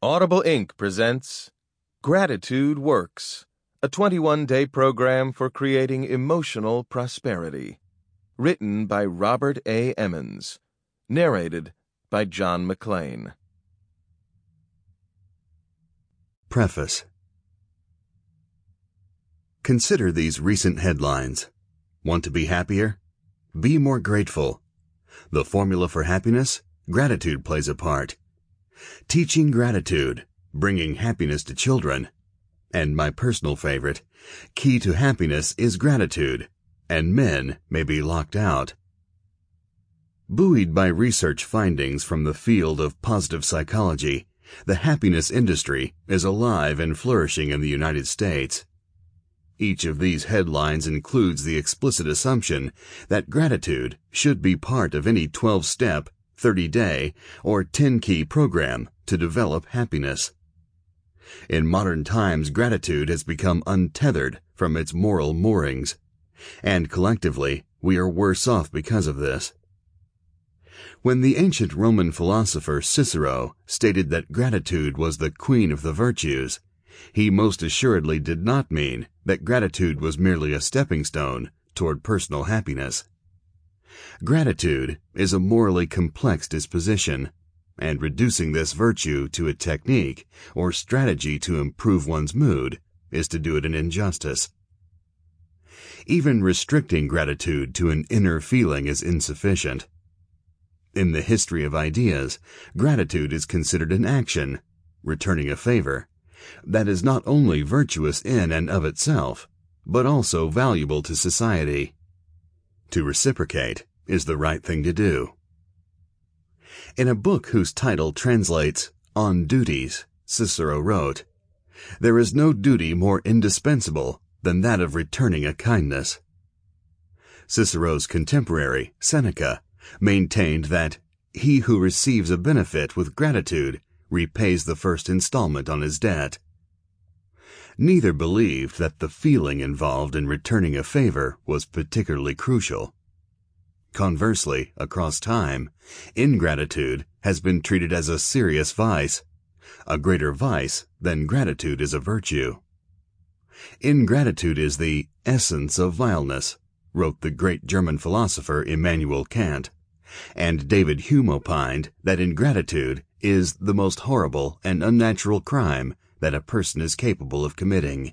Audible Inc. presents Gratitude Works, a 21-day program for creating emotional prosperity. Written by Robert A. Emmons. Narrated by John McClain. Preface. Consider these recent headlines. Want to be happier? Be more grateful. The formula for happiness? Gratitude plays a part. Teaching gratitude, bringing happiness to children. And my personal favorite, key to happiness is gratitude, and men may be locked out. Buoyed by research findings from the field of positive psychology, the happiness industry is alive and flourishing in the United States. Each of these headlines includes the explicit assumption that gratitude should be part of any 12-step, 30-day, or 10-key program to develop happiness. In modern times, gratitude has become untethered from its moral moorings, and collectively, we are worse off because of this. When the ancient Roman philosopher Cicero stated that gratitude was the queen of the virtues, he most assuredly did not mean that gratitude was merely a stepping stone toward personal happiness. Gratitude is a morally complex disposition, and reducing this virtue to a technique or strategy to improve one's mood is to do it an injustice. Even restricting gratitude to an inner feeling is insufficient. In the history of ideas, gratitude is considered an action, returning a favor, that is not only virtuous in and of itself, but also valuable to society. To reciprocate is the right thing to do. In a book whose title translates On Duties, Cicero wrote, "There is no duty more indispensable than that of returning a kindness." Cicero's contemporary, Seneca, maintained that he who receives a benefit with gratitude repays the first installment on his debt. Neither believed that the feeling involved in returning a favor was particularly crucial. Conversely, across time, ingratitude has been treated as a serious vice. A greater vice than gratitude is a virtue. Ingratitude is the essence of vileness, wrote the great German philosopher Immanuel Kant, and David Hume opined that ingratitude is the most horrible and unnatural crime that a person is capable of committing.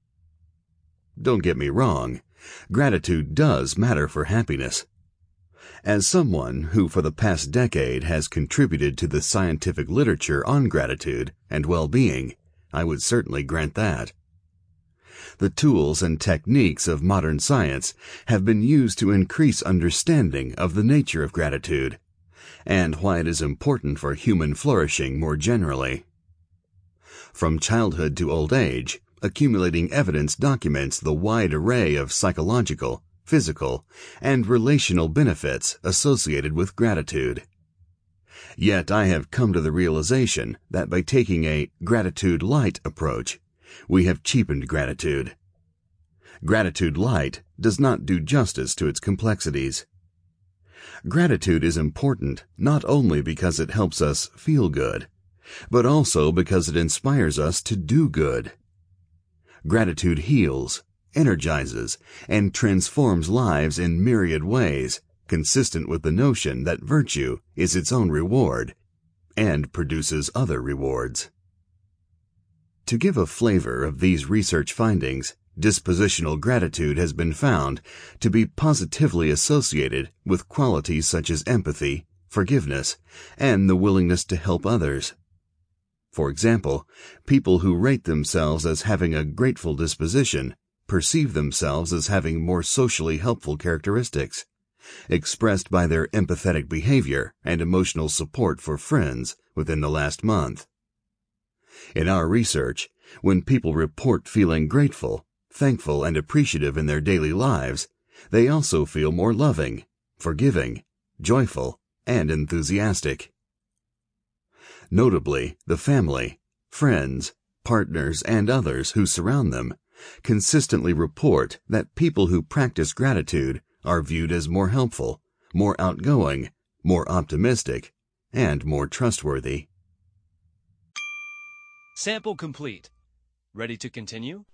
Don't get me wrong, gratitude does matter for happiness. As someone who for the past decade has contributed to the scientific literature on gratitude and well-being, I would certainly grant that. The tools and techniques of modern science have been used to increase understanding of the nature of gratitude and why it is important for human flourishing more generally. From childhood to old age, accumulating evidence documents the wide array of psychological, physical, and relational benefits associated with gratitude. Yet I have come to the realization that by taking a gratitude light approach, we have cheapened gratitude. Gratitude light does not do justice to its complexities. Gratitude is important not only because it helps us feel good, but also because it inspires us to do good. Gratitude heals, energizes, and transforms lives in myriad ways, consistent with the notion that virtue is its own reward and produces other rewards. To give a flavor of these research findings, dispositional gratitude has been found to be positively associated with qualities such as empathy, forgiveness, and the willingness to help others. For example, people who rate themselves as having a grateful disposition perceive themselves as having more socially helpful characteristics, expressed by their empathetic behavior and emotional support for friends within the last month. In our research, when people report feeling grateful, thankful, and appreciative in their daily lives, they also feel more loving, forgiving, joyful, and enthusiastic. Notably, the family, friends, partners, and others who surround them consistently report that people who practice gratitude are viewed as more helpful, more outgoing, more optimistic, and more trustworthy. Sample complete. Ready to continue?